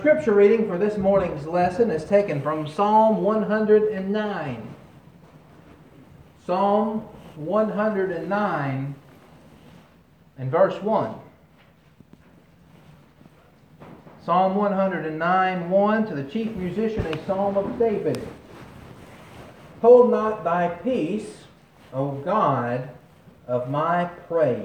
Scripture reading for this morning's lesson is taken from Psalm 109. Psalm 109 and verse 1. Psalm 109, 1, to the chief musician, a psalm of David. Hold not thy peace, O God of my praise.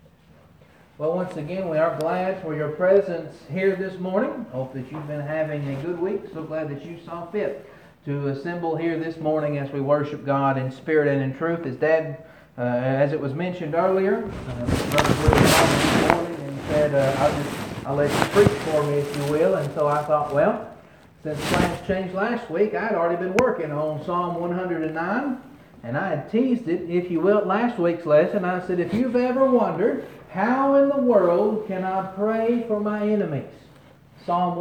Well, once again, we are glad for your presence here this morning. Hope that you've been having a good week. So glad that you saw fit to assemble here this morning as we worship God in spirit and in truth. As it was mentioned earlier, Brother Willie called me this morning and said, I'll let you preach for me, if you will. And so I thought, well, since plans changed last week, I'd already been working on Psalm 109. And I had teased it, if you will, at last week's lesson. I said, if you've ever wondered, how in the world can I pray for my enemies? Psalm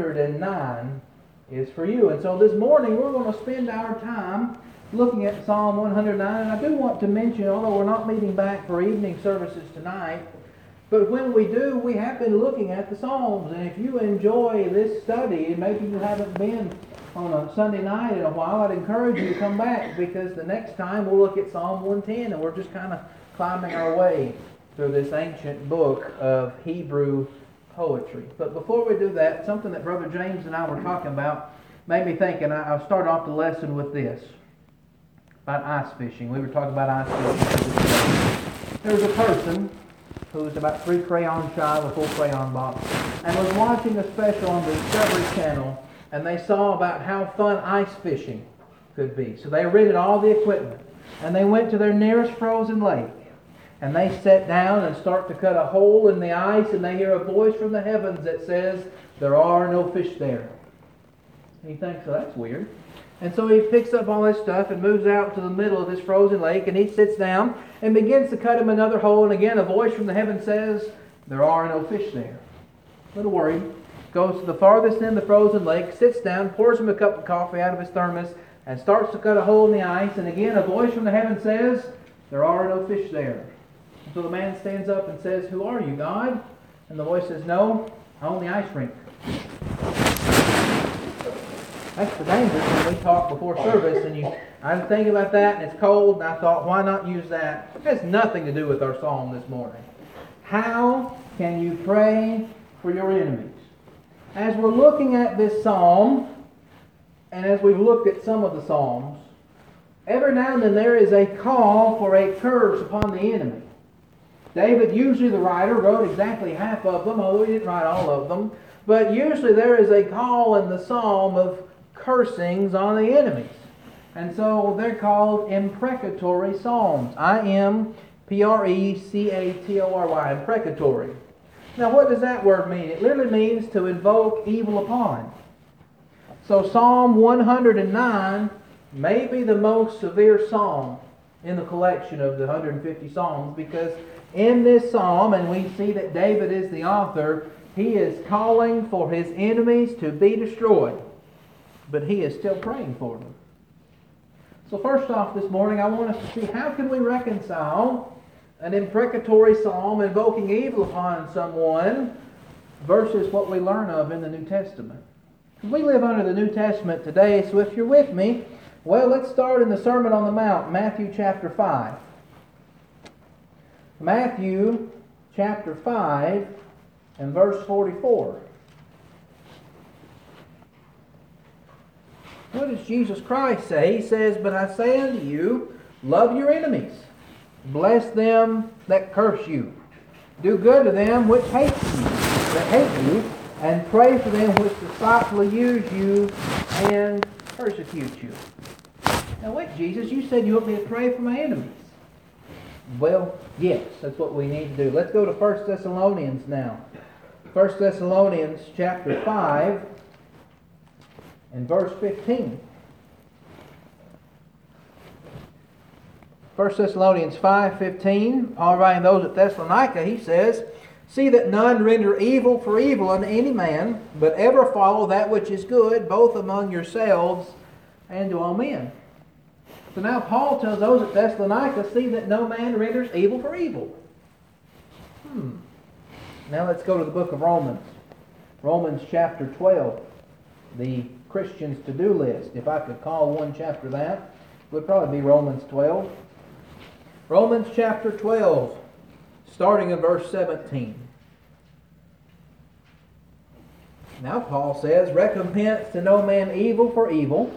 109 is for you. And so this morning we're going to spend our time looking at Psalm 109. And I do want to mention, although we're not meeting back for evening services tonight, but when we do, we have been looking at the Psalms. And if you enjoy this study, and maybe you haven't been on a Sunday night in a while, I'd encourage you to come back, because the next time we'll look at Psalm 110, and we're just kind of climbing our way through this ancient book of Hebrew poetry. But before we do that, something that Brother James and I were talking about made me think, and I'll start off the lesson with this, about ice fishing. We were talking about ice fishing. There was a person who was about 3 crayons shy of a full crayon box, and was watching a special on the Discovery Channel, and they saw about how fun ice fishing could be. So they rented all the equipment, and they went to their nearest frozen lake, and they sat down and start to cut a hole in the ice, and they hear a voice from the heavens that says, "There are no fish there." And he thinks, "So that's weird." And so he picks up all this stuff and moves out to the middle of this frozen lake, and he sits down and begins to cut him another hole, and again a voice from the heavens says, "There are no fish there." A little worried. Goes to the farthest end of the frozen lake, sits down, pours him a cup of coffee out of his thermos, and starts to cut a hole in the ice, and again a voice from the heavens says, "There are no fish there." So the man stands up and says, "Who are you, God?" And the voice says, "No, I own the ice rink." That's the danger when we talk before service, and I was thinking about that, and it's cold, and I thought, why not use that? It has nothing to do with our psalm this morning. How can you pray for your enemies? As we're looking at this psalm, and as we've looked at some of the psalms, every now and then there is a call for a curse upon the enemy. David, usually the writer, wrote exactly half of them, although he didn't write all of them. But usually there is a call in the psalm of cursings on the enemies. And so they're called imprecatory psalms. I-M-P-R-E-C-A-T-O-R-Y, imprecatory. Now what does that word mean? It literally means to invoke evil upon. So Psalm 109 may be the most severe psalm in the collection of the 150 psalms, because in this psalm, and we see that David is the author, he is calling for his enemies to be destroyed, but he is still praying for them. So first off this morning, I want us to see, how can we reconcile an imprecatory psalm invoking evil upon someone versus what we learn of in the New Testament? We live under the New Testament today, so if you're with me, well, let's start in the Sermon on the Mount, Matthew chapter 5. Matthew chapter 5 and verse 44. What does Jesus Christ say? He says, "But I say unto you, love your enemies. Bless them that curse you. Do good to them which hate you, and pray for them which despitefully use you and persecute you." Now wait, Jesus, you said you want me to pray for my enemies. Well, yes, that's what we need to do. Let's go to 1 Thessalonians now. 1 Thessalonians chapter 5 and verse 15. 1 Thessalonians 5:15, Paul writing those at Thessalonica, he says, "See that none render evil for evil unto any man, but ever follow that which is good, both among yourselves and to all men." So now Paul tells those at Thessalonica, see that no man renders evil for evil. Now let's go to the book of Romans. Romans chapter 12, the Christian's to-do list. If I could call one chapter that, it would probably be Romans 12. Romans chapter 12, starting in verse 17. Now Paul says, recompense to no man evil for evil,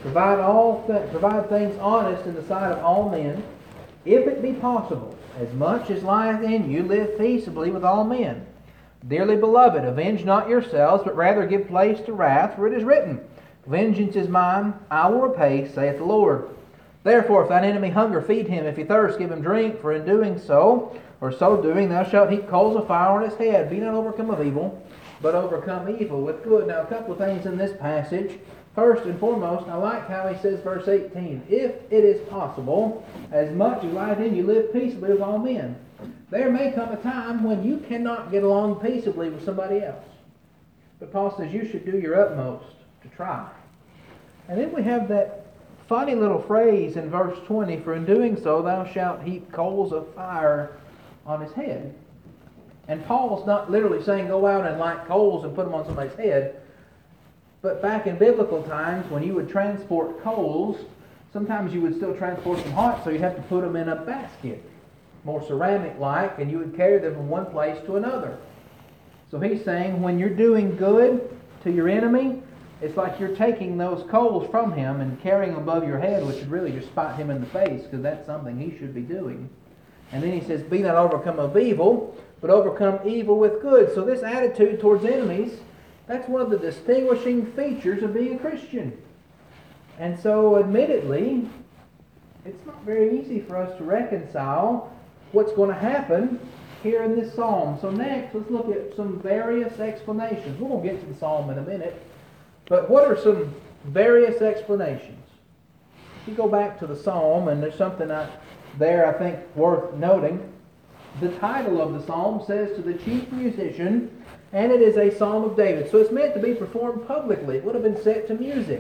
provide things honest in the sight of all men, if it be possible, as much as lieth in you, live peaceably with all men. Dearly beloved, avenge not yourselves, but rather give place to wrath, for it is written, vengeance is mine, I will repay, saith the Lord. Therefore, if thine enemy hunger, feed him. If he thirst, give him drink. For in doing so, or so doing, thou shalt heap coals of fire on his head. Be not overcome of evil, but overcome evil with good. Now, a couple of things in this passage. First and foremost, I like how he says, verse 18, if it is possible, as much as lieth in you, live peaceably with all men. There may come a time when you cannot get along peaceably with somebody else. But Paul says you should do your utmost to try. And then we have that funny little phrase in verse 20, for in doing so thou shalt heap coals of fire on his head. And Paul's not literally saying go out and light coals and put them on somebody's head. But back in biblical times, when you would transport coals, sometimes you would still transport them hot, so you'd have to put them in a basket, more ceramic-like, and you would carry them from one place to another. So he's saying when you're doing good to your enemy, it's like you're taking those coals from him and carrying them above your head, which would really just spite him in the face, because that's something he should be doing. And then he says, be not overcome of evil, but overcome evil with good. So this attitude towards enemies, that's one of the distinguishing features of being a Christian. And so, admittedly, it's not very easy for us to reconcile what's going to happen here in this psalm. So next, let's look at some various explanations. We're going to get to the psalm in a minute. But what are some various explanations? If you go back to the psalm, and there's something there I think worth noting. The title of the psalm says, to the chief musician, and it is a psalm of David. So it's meant to be performed publicly. It would have been set to music.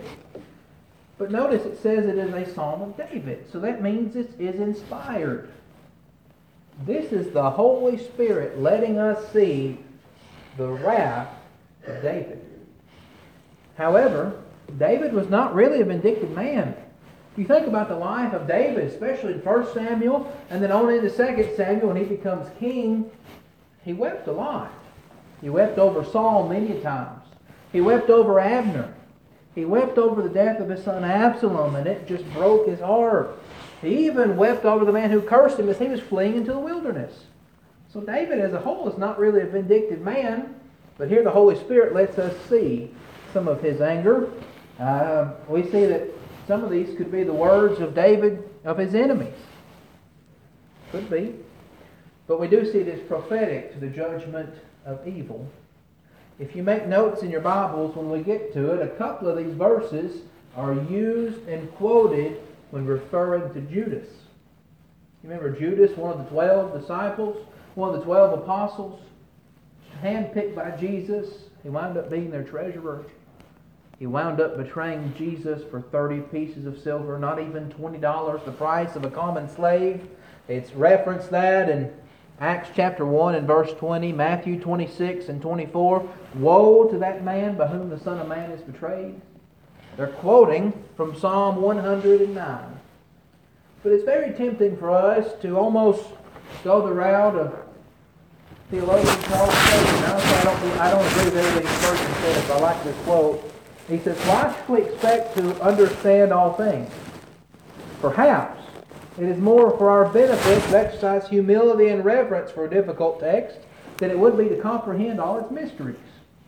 But notice it says it is a psalm of David. So that means it is inspired. This is the Holy Spirit letting us see the wrath of David. However, David was not really a vindictive man. If you think about the life of David, especially in 1 Samuel, and then on into 2 Samuel when he becomes king, he wept a lot. He wept over Saul many times. He wept over Abner. He wept over the death of his son Absalom, and it just broke his heart. He even wept over the man who cursed him as he was fleeing into the wilderness. So David as a whole is not really a vindictive man, but here the Holy Spirit lets us see some of his anger. We see that some of these could be the words of David of his enemies. Could be. But we do see it as prophetic to the judgment of evil. If you make notes in your Bibles when we get to it, a couple of these verses are used and quoted when referring to Judas. You remember Judas, one of the 12 disciples, one of the 12 apostles, handpicked by Jesus. He wound up being their treasurer. He wound up betraying Jesus for 30 pieces of silver, not even $20, the price of a common slave. It's referenced that in Acts chapter 1 and verse 20, Matthew 26 and 24. Woe to that man by whom the Son of Man is betrayed. They're quoting from Psalm 109. But it's very tempting for us to almost go the route of theologian Charles Spurgeon. I don't agree with everything Spurgeon says, but I like this quote. He says, why should we expect to understand all things? Perhaps it is more for our benefit to exercise humility and reverence for a difficult text than it would be to comprehend all its mysteries.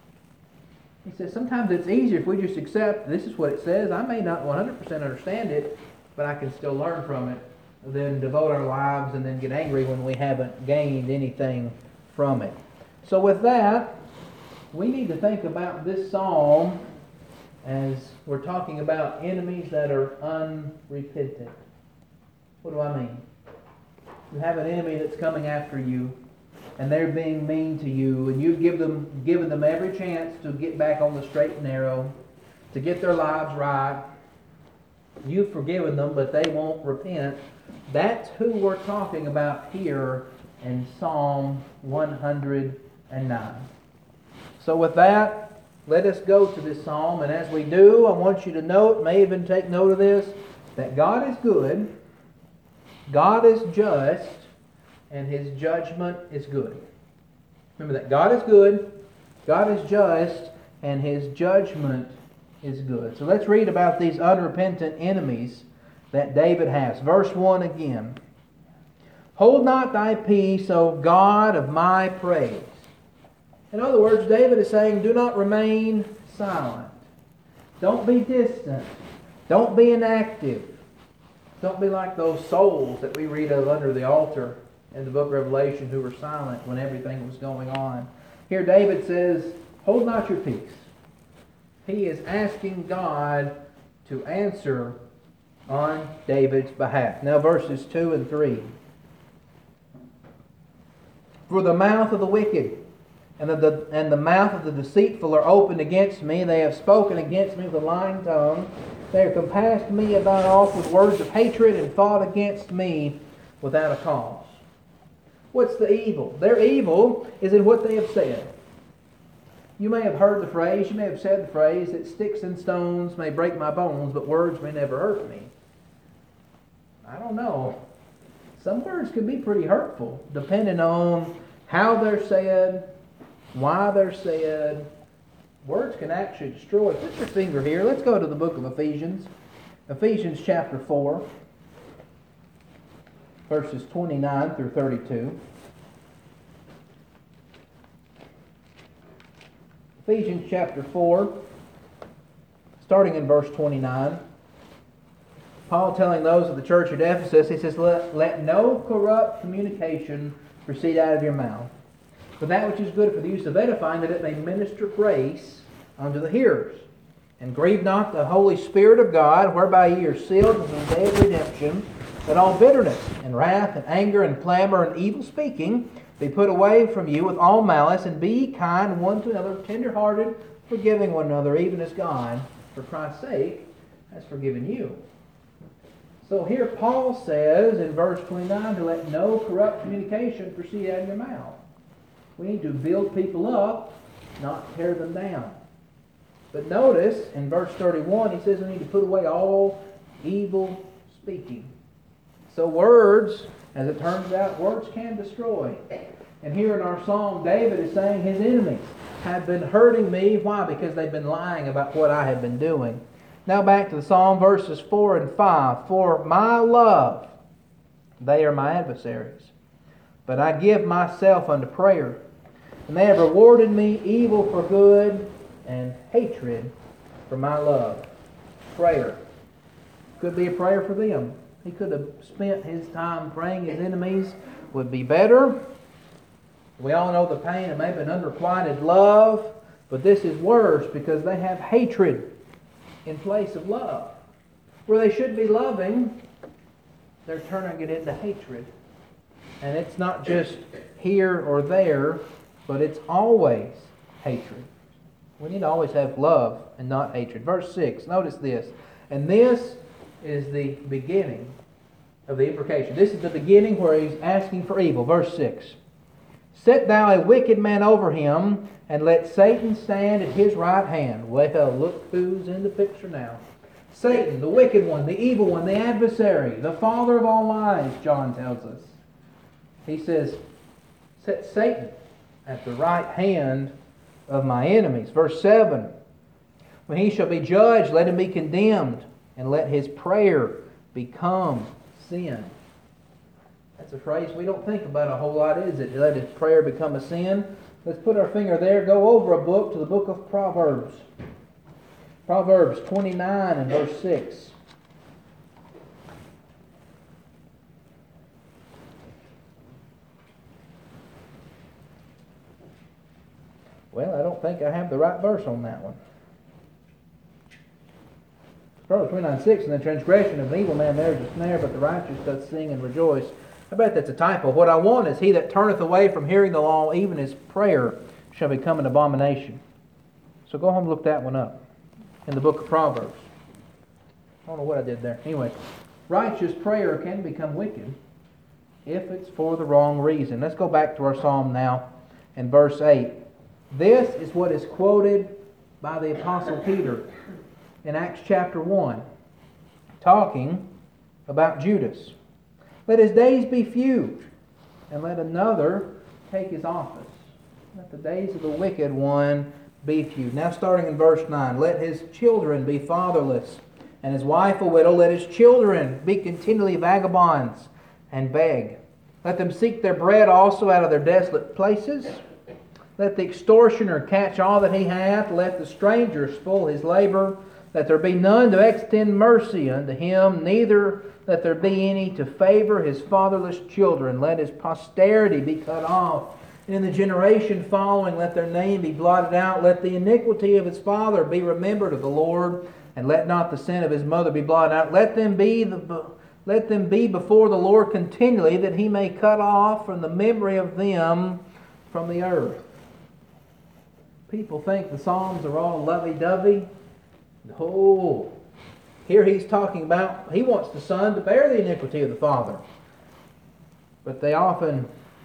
He says sometimes it's easier if we just accept this is what it says. I may not 100% understand it, but I can still learn from it, than devote our lives and then get angry when we haven't gained anything from it. So with that, we need to think about this psalm as we're talking about enemies that are unrepentant. What do I mean? You have an enemy that's coming after you, and they're being mean to you, and you've given them every chance to get back on the straight and narrow, to get their lives right. You've forgiven them, but they won't repent. That's who we're talking about here in Psalm 109. So with that, let us go to this psalm. And as we do, I want you to note, may even take note of this, that God is good, God is just, and His judgment is good. Remember that God is good, God is just, and His judgment is good. So let's read about these unrepentant enemies that David has. Verse 1 again. Hold not thy peace, O God of my praise. In other words, David is saying, do not remain silent. Don't be distant. Don't be inactive. Don't be like those souls that we read of under the altar in the book of Revelation who were silent when everything was going on. Here David says, hold not your peace. He is asking God to answer on David's behalf. Now verses 2 and 3. For the mouth of the wicked and the mouth of the deceitful are opened against me. They have spoken against me with a lying tongue. They have compassed me about off with words of hatred and fought against me without a cause. What's the evil? Their evil is in what they have said. You may have heard the phrase, you may have said the phrase, that sticks and stones may break my bones, but words may never hurt me. I don't know. Some words can be pretty hurtful, depending on how they're said, why they're said. Words can actually destroy. Put your finger here. Let's go to the book of Ephesians. Ephesians chapter 4, verses 29 through 32. Ephesians chapter 4, starting in verse 29. Paul telling those of the church at Ephesus, he says, let no corrupt communication proceed out of your mouth, but that which is good for the use of edifying, that it may minister grace unto the hearers. And grieve not the Holy Spirit of God, whereby ye are sealed unto the day of redemption. Let all bitterness and wrath and anger and clamor and evil speaking be put away from you with all malice, and be ye kind one to another, tender-hearted, forgiving one another, even as God, for Christ's sake, has forgiven you. So here Paul says in verse 29 to let no corrupt communication proceed out of your mouth. We need to build people up, not tear them down. But notice in verse 31 he says we need to put away all evil speaking. So words, as it turns out, words can destroy. And here in our psalm, David is saying his enemies have been hurting me. Why? Because they've been lying about what I have been doing. Now back to the psalm, verses 4 and 5. For my love, they are my adversaries, but I give myself unto prayer. And they have rewarded me evil for good, and hatred for my love. Prayer. Could be a prayer for them. He could have spent his time praying his enemies would be better. We all know the pain of maybe an unrequited love, but this is worse because they have hatred in place of love. Where they should be loving, they're turning it into hatred. And it's not just here or there, but it's always hatred. We need to always have love and not hatred. Verse 6, notice this. And this is the beginning of the imprecation. This is the beginning where he's asking for evil. Verse 6. Set thou a wicked man over him, and let Satan stand at his right hand. Well, look who's in the picture now. Satan, the wicked one, the evil one, the adversary, the father of all lies, John tells us. He says, set Satan at the right hand of my enemies. Verse 7. When he shall be judged, let him be condemned, and let his prayer become sin. That's a phrase we don't think about a whole lot, is it? Let his prayer become a sin. Let's put our finger there. Go over a book to the book of Proverbs. Proverbs 29 and verse 6. Well, I don't think I have the right verse on that one. Proverbs 29:6, and the transgression of an evil man there is a snare, but the righteous doth sing and rejoice. I bet that's a typo. What I want is he that turneth away from hearing the law, even his prayer shall become an abomination. So go home and look that one up in the book of Proverbs. I don't know what I did there. Anyway, righteous prayer can become wicked if it's for the wrong reason. Let's go back to our psalm now in verse 8. This is what is quoted by the Apostle Peter in Acts chapter 1, talking about Judas. Let his days be few, and let another take his office. Let the days of the wicked one be few. Now starting in verse 9. Let his children be fatherless, and his wife a widow. Let his children be continually vagabonds, and beg. Let them seek their bread also out of their desolate places. Let the extortioner catch all that he hath. Let the stranger spoil his labor. Let there be none to extend mercy unto him, neither let there be any to favor his fatherless children. Let his posterity be cut off. And in the generation following, let their name be blotted out. Let the iniquity of his father be remembered of the Lord, and let not the sin of his mother be blotted out. Let them be before the Lord continually, that he may cut off from the memory of them from the earth. People think the Psalms are all lovey-dovey. No. Here he's talking about, he wants the son to bear the iniquity of the father. But they often,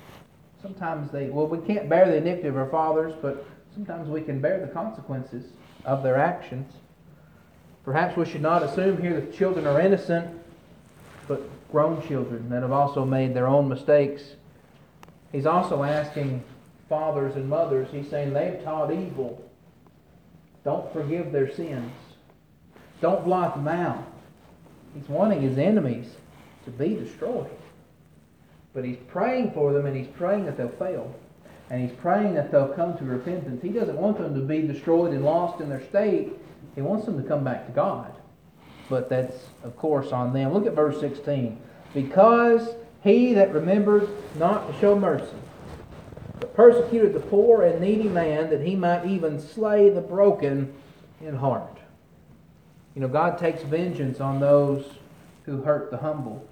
we can't bear the iniquity of our fathers, but sometimes we can bear the consequences of their actions. Perhaps we should not assume here that children are innocent, but grown children that have also made their own mistakes. He's also asking fathers and mothers, he's saying they've taught evil. Don't forgive their sins. Don't blot them out. He's wanting his enemies to be destroyed. But he's praying for them, and he's praying that they'll fail. And he's praying that they'll come to repentance. He doesn't want them to be destroyed and lost in their state. He wants them to come back to God. But that's, of course, on them. Look at verse 16. Because he that remembered not to show mercy, but persecuted the poor and needy man, that he might even slay the broken in heart. You know, God takes vengeance on those who hurt the humble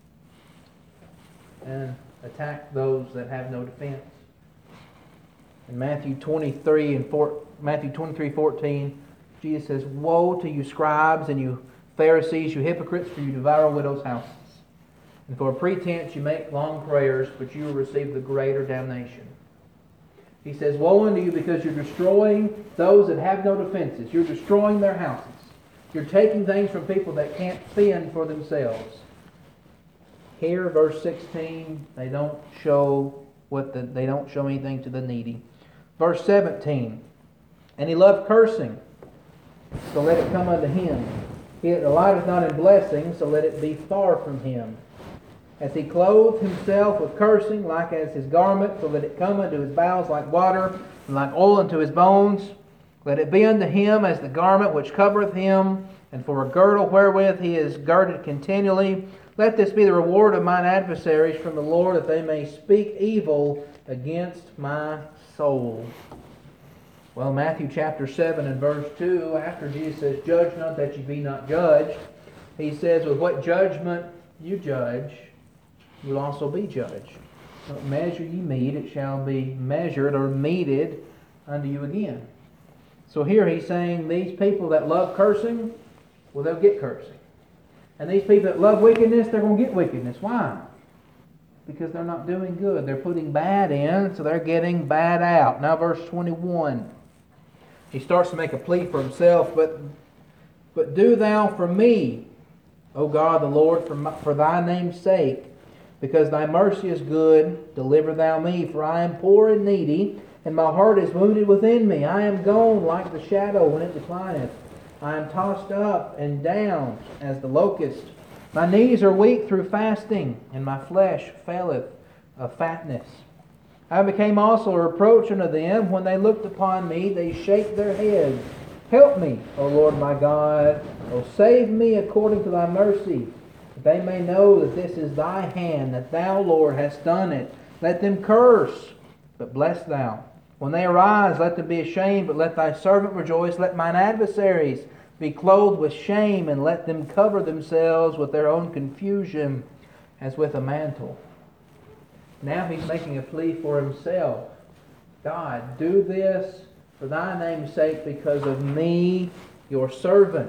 and attack those that have no defense. In Matthew 23:14, Jesus says, Woe to you scribes and you Pharisees, you hypocrites, for you devour widows' houses. And for a pretense you make long prayers, but you will receive the greater damnation. He says, Woe unto you, because you're destroying those that have no defenses. You're destroying their houses. You're taking things from people that can't fend for themselves. Here, verse 16, they don't show anything to the needy. Verse 17, and he loved cursing, so let it come unto him. He that delighteth not in blessing, so let it be far from him. As he clothed himself with cursing, like as his garment, so let it come unto his bowels like water, and like oil unto his bones. Let it be unto him as the garment which covereth him, and for a girdle wherewith he is girded continually. Let this be the reward of mine adversaries from the Lord, that they may speak evil against my soul. Well, Matthew chapter 7 and verse 2, after Jesus says, Judge not that ye be not judged, he says, with what judgment you judge, you'll also be judged. What measure ye mete, it shall be measured or meted unto you again. So here he's saying these people that love cursing, well, they'll get cursing. And these people that love wickedness, they're going to get wickedness. Why? Because they're not doing good. They're putting bad in, so they're getting bad out. Now verse 21. He starts to make a plea for himself, but do thou for me, O God the Lord, for thy name's sake, because thy mercy is good, deliver thou me, for I am poor and needy, and my heart is wounded within me. I am gone like the shadow when it declineth. I am tossed up and down as the locust. My knees are weak through fasting, and my flesh faileth of fatness. I became also a reproach unto them. When they looked upon me, they shake their heads. Help me, O Lord my God. O save me according to thy mercy, that they may know that this is thy hand, that thou, Lord, hast done it. Let them curse, but bless thou. When they arise, let them be ashamed, but let thy servant rejoice. Let mine adversaries be clothed with shame, and let them cover themselves with their own confusion as with a mantle. Now he's making a plea for himself. God, do this for thy name's sake, because of me, your servant.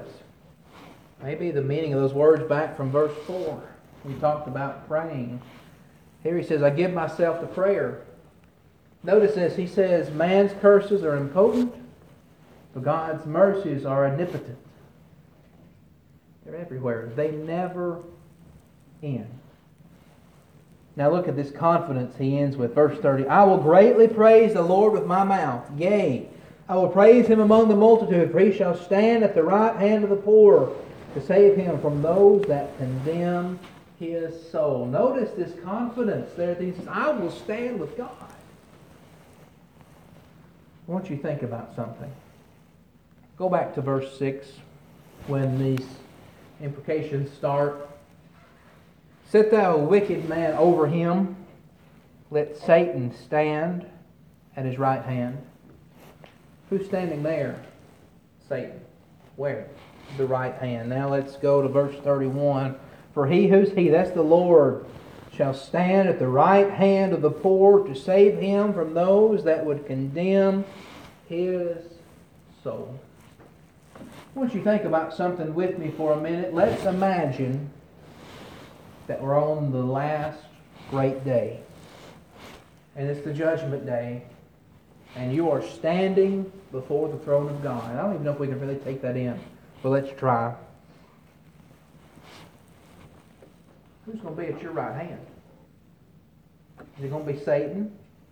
Maybe the meaning of those words back from verse 4. We talked about praying. Here he says, I give myself to prayer. Notice this. He says, man's curses are impotent, but God's mercies are omnipotent. They're everywhere. They never end. Now look at this confidence he ends with. Verse 30. I will greatly praise the Lord with my mouth. Yea, I will praise him among the multitude, for he shall stand at the right hand of the poor to save him from those that condemn his soul. Notice this confidence there. He says, I will stand with God. I want you to think about something. Go back to verse 6 when these imprecations start. Set thou a wicked man over him. Let Satan stand at his right hand. Who's standing there? Satan. Where? The right hand. Now let's go to verse 31. For he, who's he? That's the Lord. Shall stand at the right hand of the poor to save him from those that would condemn his soul. I want you to think about something with me for a minute. Let's imagine that we're on the last great day. And it's the judgment day. And you are standing before the throne of God. I don't even know if we can really take that in. But let's try. Who's going to be at your right hand? Is it going to be Satan?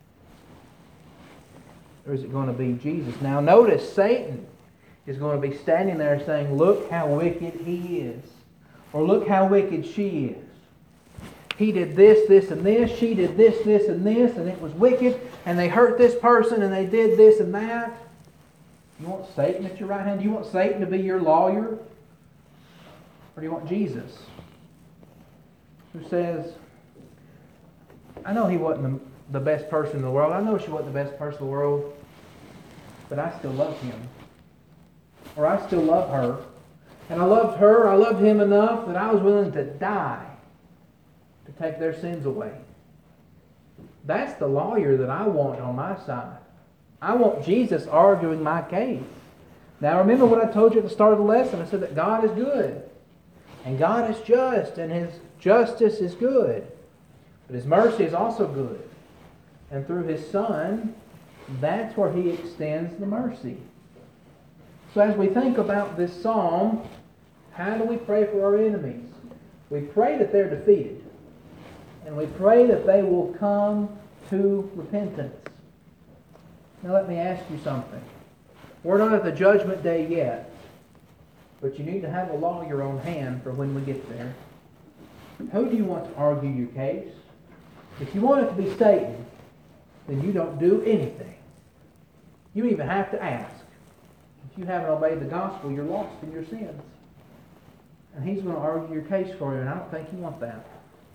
Or is it going to be Jesus? Now notice, Satan is going to be standing there saying, look how wicked he is. Or look how wicked she is. He did this, this, and this. She did this, this, and this. And it was wicked. And they hurt this person and they did this and that. You want Satan at your right hand? Do you want Satan to be your lawyer? Or do you want Jesus? Who says, I know he wasn't the best person in the world. I know she wasn't the best person in the world. But I still love him. Or I still love her. And I loved her, I loved him enough that I was willing to die to take their sins away. That's the lawyer that I want on my side. I want Jesus arguing my case. Now remember what I told you at the start of the lesson. I said that God is good. And God is just. And His justice is good. But His mercy is also good. And through His Son, that's where He extends the mercy. So as we think about this psalm, how do we pray for our enemies? We pray that they're defeated. And we pray that they will come to repentance. Now let me ask you something. We're not at the judgment day yet, but you need to have a lawyer on hand for when we get there. Who do you want to argue your case? If you want it to be Satan, then you don't do anything. You even have to ask. If you haven't obeyed the gospel, you're lost in your sins. And he's going to argue your case for you, and I don't think you want that.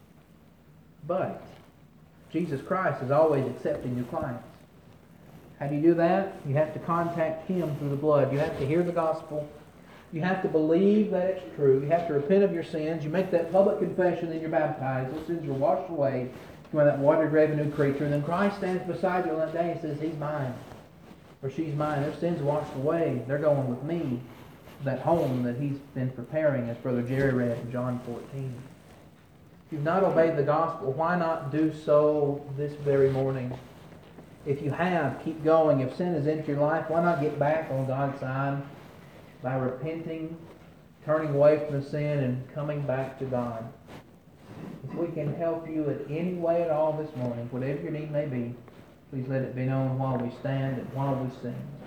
But Jesus Christ is always accepting your clients. How do you do that? You have to contact Him through the blood. You have to hear the gospel. You have to believe that it's true. You have to repent of your sins. You make that public confession, then you're baptized. Those sins are washed away. You are that water grave a new creature. And then Christ stands beside you on that day and says, He's mine. Or she's mine. Their sins washed away. They're going with me to that home that He's been preparing, as Brother Jerry read in John 14. If you've not obeyed the gospel, why not do so this very morning? If you have, keep going. If sin has entered your life, why not get back on God's side by repenting, turning away from the sin, and coming back to God? If we can help you in any way at all this morning, whatever your need may be, please let it be known while we stand and while we sing.